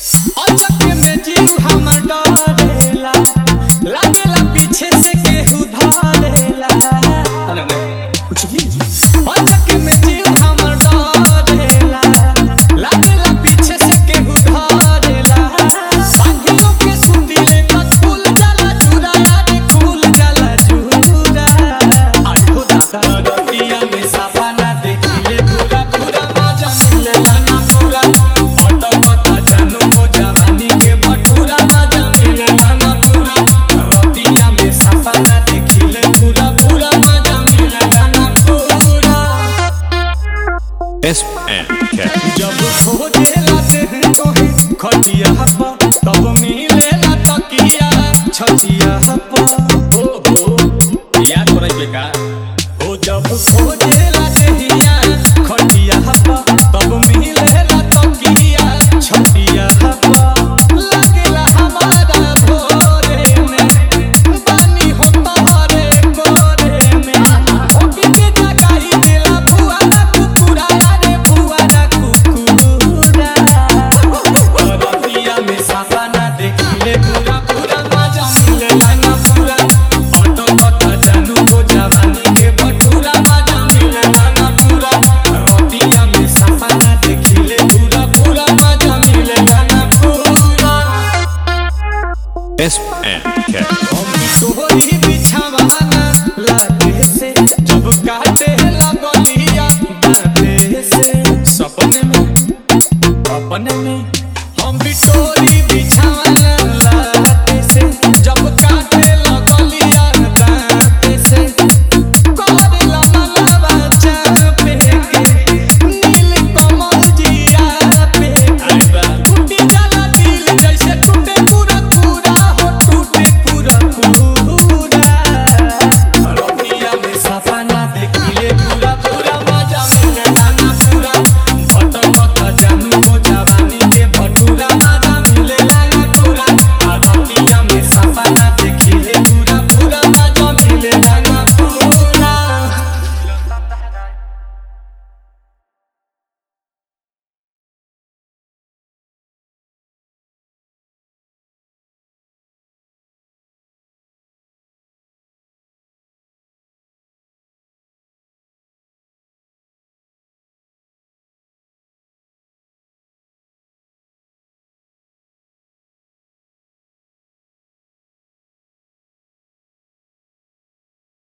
अचक में जीव हमर डरेला, लागेला पीछे से केहू धरेला। अचक में जीव हमर डरेला, लागेला पीछे से केहू धरेला। सांगियों के सुंदीले कत फूल जाला चूरा, यारे फूल जाला चूरा। आठो दादा रतिया में साफा ना देखिले पूरा पूरा मजा मिलेला ना पूरा। अटपटा जानू हो जवानी के भटूरा, मजा मिलेला ना पूरा। रतिया में साफा ना देखिले पूरा पूरा मजा मिलेला ना पूरा। SNK जब खोजेला देह तोहे खटिया पर, तब मिलेला तकिया छतिया पर। ओ याद करे बेका ओ जब खोजेला देहिया खटिया पर, तब मिलेला तकिया छतिया पर। लागेला हमारा भोरे में, बानी हो तोहरे गोरे में। होके के जगाई देला बुआरा कुकुरा, रे बुआरा कुकुरा। रतिया में साफा ना देखिले पूरा पूरा मजा मिलेला ना पूरा। अटपटा जानू हो जवानी के भटूरा, मजा मिलेला ना पूरा। रतिया में साफा ना देखिले पूरा पूरा मजा मिलेला ना पूरा। SNK हम तोहरी बिछावाना लागे से, जब काटे लगलिया दाते से। सपने में अपने में हम भी तोरी बिछावाना लागे से, जब